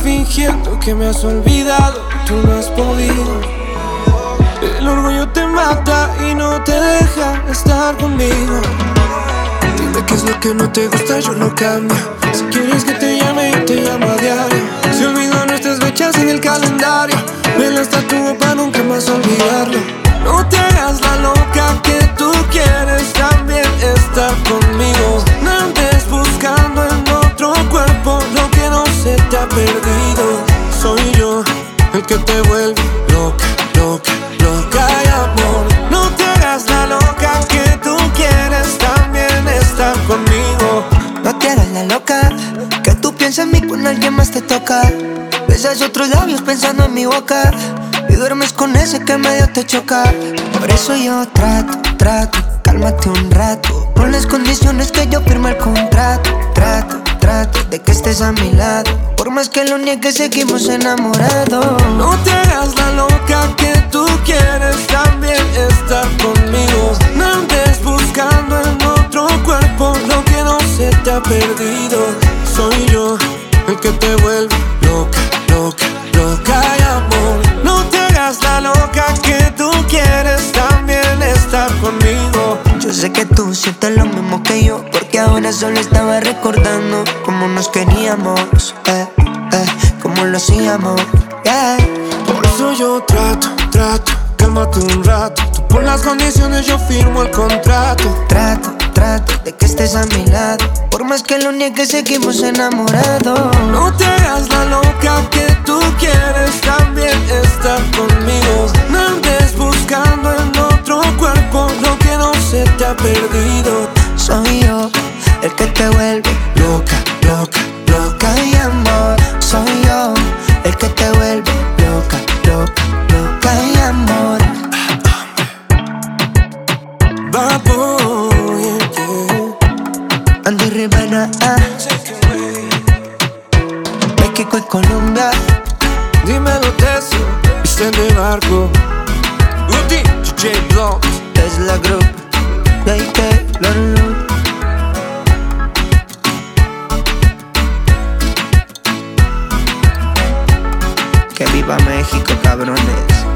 fingiendo que me has olvidado, tú no has podido. El orgullo te mata y no te deja estar conmigo. Dime qué es lo que no te gusta, yo lo cambio. Si quieres que te llame, yo te llamo a diario. Se olvidó nuestras fechas en el calendario. Me las tatúo para nunca más olvidarlo. No te hagas la loca, que tú quieres también estar conmigo. No andes buscando en otro cuerpo lo que no se te ha perdido. Soy yo el que te vuelve loca, loca, loca y amor. No te hagas la loca, que tú quieres también estar conmigo. No te hagas la loca, que tú piensas en mí cuando alguien más te toca. Besas otros labios pensando en mi boca y duermes con ese que medio te choca. Por eso yo trato, cálmate un rato. Pon las condiciones que yo firme el contrato. Trato de que estés a mi lado. Por más que lo niegues, seguimos enamorados. No te hagas la loca, que tú quieres también estar conmigo. No andes buscando en otro cuerpo lo que no se te ha perdido. Soy yo el que te vuelve loca, loca, loca y amor. No te hagas la loca, que tú quieres también estar conmigo. Yo sé que tú sientes lo mismo que yo, porque ahora solo estaba recordando cómo nos queríamos, cómo lo hacíamos, yeah. Por eso yo trato, cálmate un rato. Tú pon las condiciones, yo firmo el contrato. Trato de que estés a mi lado. Por más que lo niegues, seguimos enamorados. No te hagas la loca, que tú quieres también estar conmigo. No andes buscando en otro cuerpo lo que no se te ha perdido. Soy yo el que te vuelve loca, loca, loca y amor. Soy yo el que te vuelve loca, loca, loca y amor. Bad boy, yeah. Andy Rivera, México y Colombia. Dímelo, Teso, Vicente Barco, Rudy, DJ Blunt, Tesla Group, Leite, Lorlu. Que viva México, cabrones.